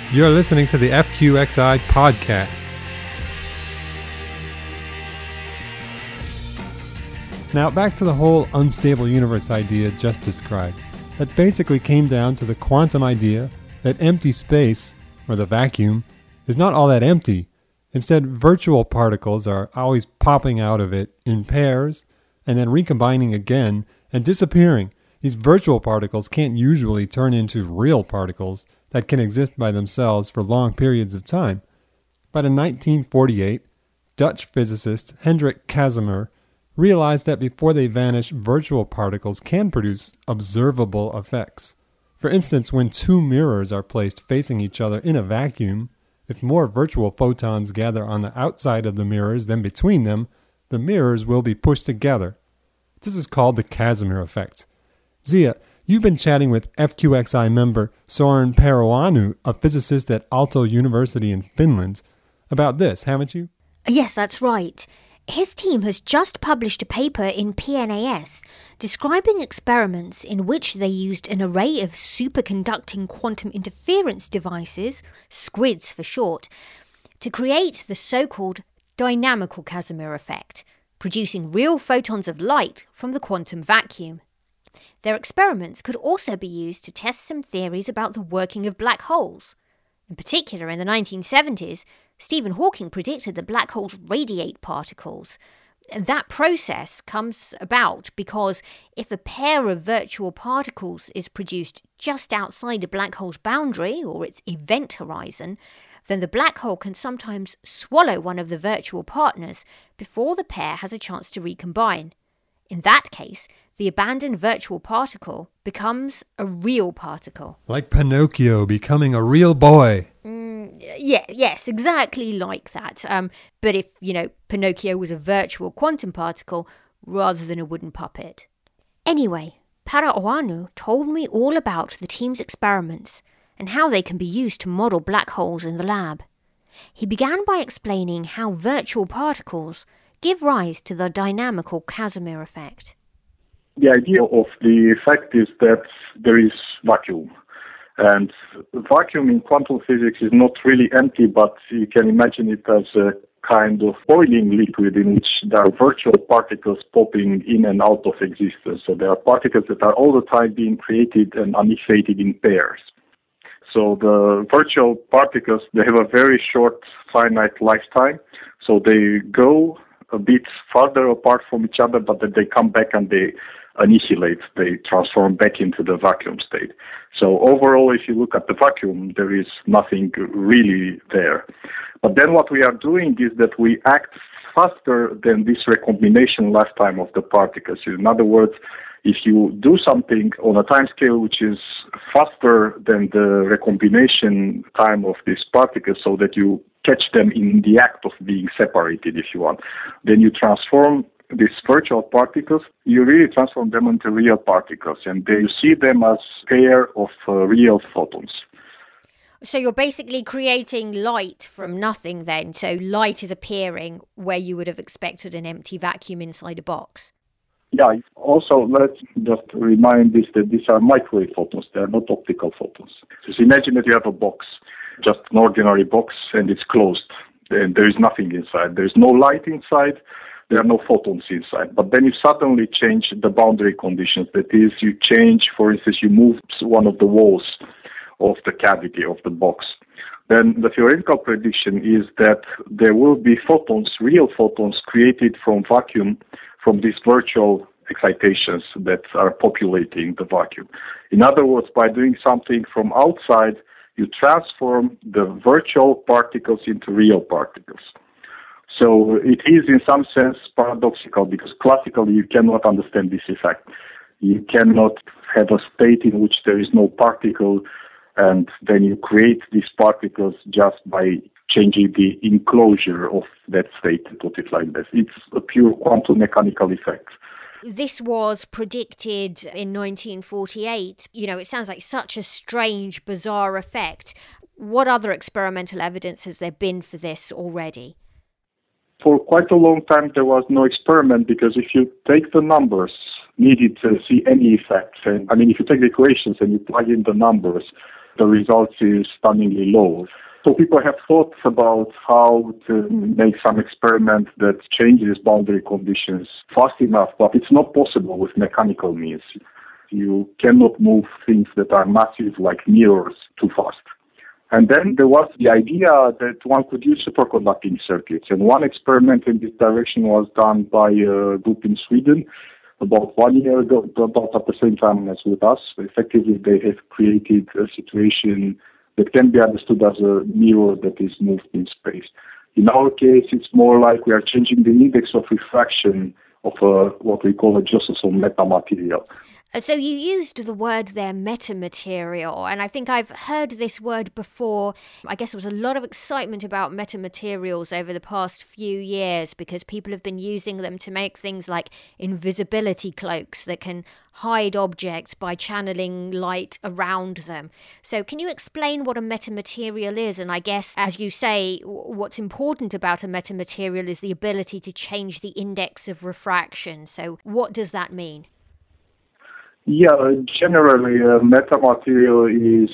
You're listening to the FQXI podcast. Now, back to the whole unstable universe idea just described. That basically came down to the quantum idea that empty space, or the vacuum, is not all that empty. Instead, virtual particles are always popping out of it in pairs and then recombining again and disappearing. These virtual particles can't usually turn into real particles that can exist by themselves for long periods of time. But in 1948, Dutch physicist Hendrik Casimir realized that before they vanish, virtual particles can produce observable effects. For instance, when two mirrors are placed facing each other in a vacuum, if more virtual photons gather on the outside of the mirrors than between them, the mirrors will be pushed together. This is called the Casimir effect. Zia, you've been chatting with FQXI member Soren Paroanu, a physicist at Aalto University in Finland, about this, haven't you? Yes, that's right. His team has just published a paper in PNAS describing experiments in which they used an array of superconducting quantum interference devices, SQUIDs for short, to create the so-called dynamical Casimir effect, producing real photons of light from the quantum vacuum. Their experiments could also be used to test some theories about the working of black holes. In particular, in the 1970s, Stephen Hawking predicted that black holes radiate particles. That process comes about because if a pair of virtual particles is produced just outside a black hole's boundary or its event horizon, then the black hole can sometimes swallow one of the virtual partners before the pair has a chance to recombine. In that case, the abandoned virtual particle becomes a real particle. Like Pinocchio becoming a real boy. Yes, exactly like that. But if, Pinocchio was a virtual quantum particle rather than a wooden puppet. Anyway, Paroanu told me all about the team's experiments and how they can be used to model black holes in the lab. He began by explaining how virtual particles give rise to the dynamical Casimir effect. The idea of the effect is that there is vacuum. And vacuum in quantum physics is not really empty, but you can imagine it as a kind of boiling liquid in which there are virtual particles popping in and out of existence. So there are particles that are all the time being created and annihilated in pairs. So the virtual particles, they have a very short, finite lifetime. So they go a bit farther apart from each other, but then they come back and they annihilate, they transform back into the vacuum state. So overall, if you look at the vacuum, there is nothing really there. But then what we are doing is that we act faster than this recombination lifetime of the particles. In other words, if you do something on a time scale which is faster than the recombination time of these particles so that you catch them in the act of being separated, if you want, then you transform these virtual particles, you really transform them into real particles, and then you see them as a pair of real photons. So you're basically creating light from nothing then. So light is appearing where you would have expected an empty vacuum inside a box. Yeah, also let's just remind this that these are microwave photons, they are not optical photons. So imagine that you have a box, just an ordinary box, and it's closed, and there is nothing inside. There is no light inside, there are no photons inside. But then you suddenly change the boundary conditions. That is, you change, for instance, you move one of the walls of the cavity of the box. Then the theoretical prediction is that there will be photons, real photons, created from vacuum, from these virtual excitations that are populating the vacuum. In other words, by doing something from outside, you transform the virtual particles into real particles. So it is in some sense paradoxical because classically you cannot understand this effect. You cannot have a state in which there is no particle and then you create these particles just by changing the enclosure of that state, to put it like this. It's a pure quantum mechanical effect. This was predicted in 1948. It sounds like such a strange, bizarre effect. What other experimental evidence has there been for this already? For quite a long time, there was no experiment because if you take the numbers needed to see any effects, if you take the equations and you plug in the numbers, the results is stunningly low. So people have thought about how to make some experiment that changes boundary conditions fast enough, but it's not possible with mechanical means. You cannot move things that are massive like mirrors too fast. And then there was the idea that one could use superconducting circuits. And one experiment in this direction was done by a group in Sweden about 1 year ago, about at the same time as with us. Effectively, they have created a situation that can be understood as a mirror that is moved in space. In our case, it's more like we are changing the index of refraction of what we call a Josephson metamaterial. So you used the word there, metamaterial, and I think I've heard this word before. I guess there was a lot of excitement about metamaterials over the past few years because people have been using them to make things like invisibility cloaks that can hide objects by channeling light around them. So can you explain what a metamaterial is? And I guess, as you say, what's important about a metamaterial is the ability to change the index of refraction. So what does that mean? Yeah, generally, metamaterial is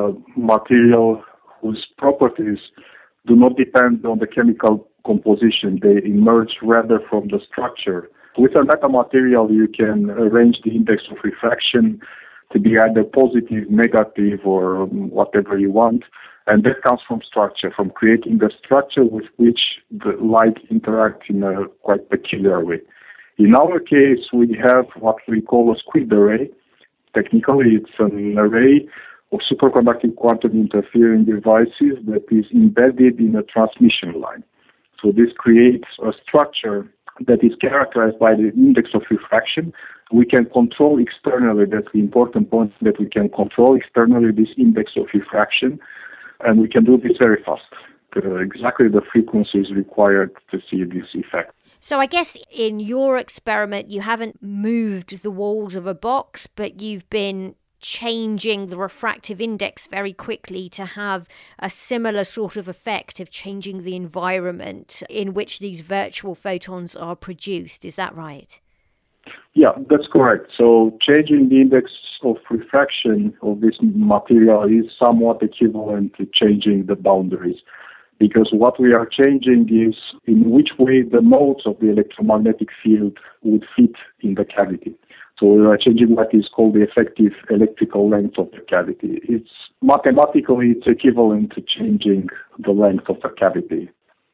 material whose properties do not depend on the chemical composition. They emerge rather from the structure. With a metamaterial, you can arrange the index of refraction to be either positive, negative, or whatever you want. And that comes from structure, from creating the structure with which the light interacts in a quite peculiar way. In our case, we have what we call a squid array. Technically, it's an array of superconducting quantum interfering devices that is embedded in a transmission line. So this creates a structure that is characterized by the index of refraction. We can control externally, that's the important point, that we can control externally this index of refraction, and we can do this very fast. Exactly the frequency is required to see this effect. So I guess in your experiment, you haven't moved the walls of a box, but you've been changing the refractive index very quickly to have a similar sort of effect of changing the environment in which these virtual photons are produced. Is that right? Yeah, that's correct. So changing the index of refraction of this material is somewhat equivalent to changing the boundaries, because what we are changing is in which way the modes of the electromagnetic field would fit in the cavity. So we are changing what is called the effective electrical length of the cavity. It's mathematically equivalent to changing the length of the cavity.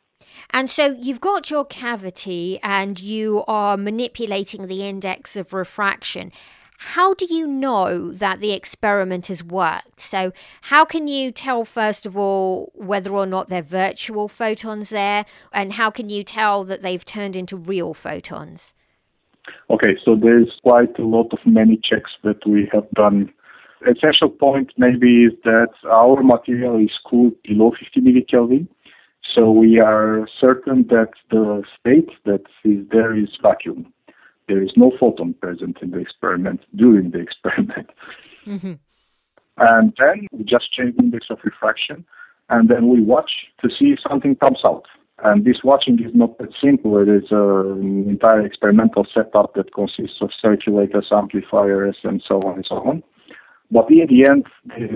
And so you've got your cavity and you are manipulating the index of refraction. How do you know that the experiment has worked? So how can you tell, first of all, whether or not they're virtual photons there? And how can you tell that they've turned into real photons? Okay, so there's quite a lot of many checks that we have done. Essential point maybe is that our material is cooled below 50 millikelvin. So we are certain that the state that is there is vacuum. There is no photon present in the experiment during the experiment. Mm-hmm. And then we just change the index of refraction, and then we watch to see if something comes out. And this watching is not that simple. It is an entire experimental setup that consists of circulators, amplifiers, and so on and so on. But in the end,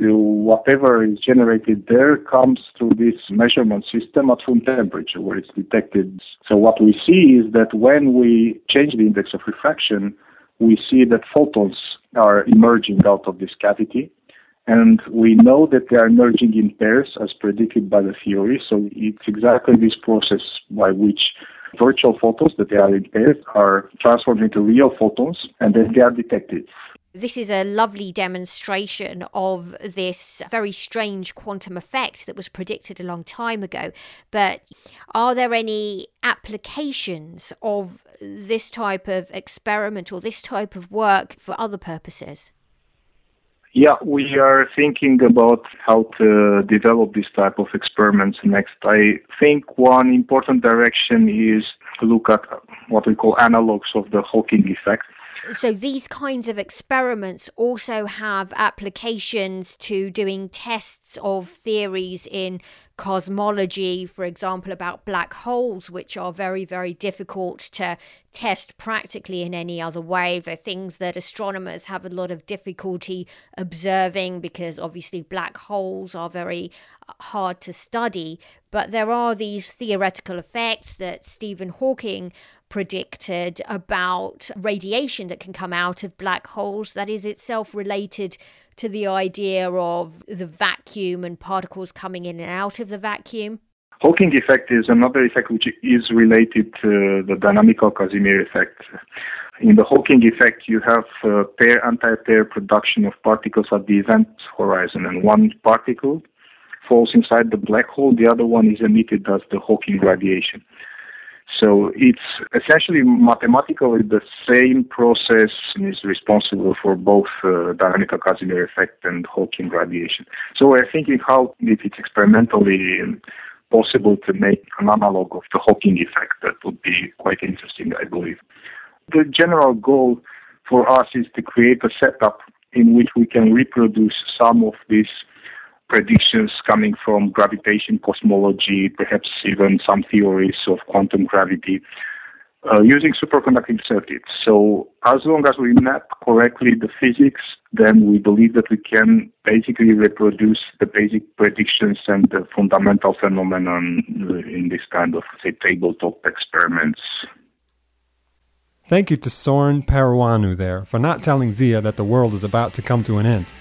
whatever is generated there comes through this measurement system at room temperature where it's detected. So what we see is that when we change the index of refraction, we see that photons are emerging out of this cavity. And we know that they are emerging in pairs as predicted by the theory. So it's exactly this process by which virtual photons that they are in pairs are transformed into real photons and then they are detected. This is a lovely demonstration of this very strange quantum effect that was predicted a long time ago. But are there any applications of this type of experiment or this type of work for other purposes? Yeah, we are thinking about how to develop this type of experiments next. I think one important direction is to look at what we call analogs of the Hawking effect. So these kinds of experiments also have applications to doing tests of theories in cosmology, for example, about black holes, which are very, very difficult to test practically in any other way. They're things that astronomers have a lot of difficulty observing because obviously black holes are very hard to study. But there are these theoretical effects that Stephen Hawking predicted about radiation that can come out of black holes that is itself related to the idea of the vacuum and particles coming in and out of the vacuum. Hawking effect is another effect which is related to the dynamical Casimir effect. In the Hawking effect, you have pair-anti-pair production of particles at the event horizon, and one particle falls inside the black hole, the other one is emitted as the Hawking radiation. So it's essentially mathematically the same process and is responsible for both dynamical Casimir effect and Hawking radiation. So we're thinking how, if it's experimentally possible to make an analog of the Hawking effect, that would be quite interesting, I believe. The general goal for us is to create a setup in which we can reproduce some of these predictions coming from gravitation cosmology, perhaps even some theories of quantum gravity, using superconducting circuits. So as long as we map correctly the physics, then we believe that we can basically reproduce the basic predictions and the fundamental phenomenon in this kind of, say, tabletop experiments. Thank you to Soren Paruanu there for not telling Zia that the world is about to come to an end.